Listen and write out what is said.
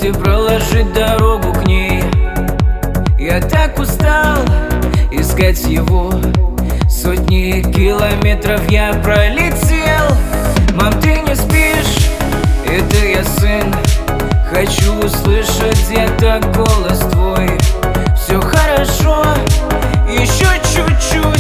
и проложить дорогу к ней. Я так устал искать его, сотни километров я пролетел. Мам, ты не спишь, это я сын. Хочу услышать где-то голос твой. Все хорошо, еще чуть-чуть.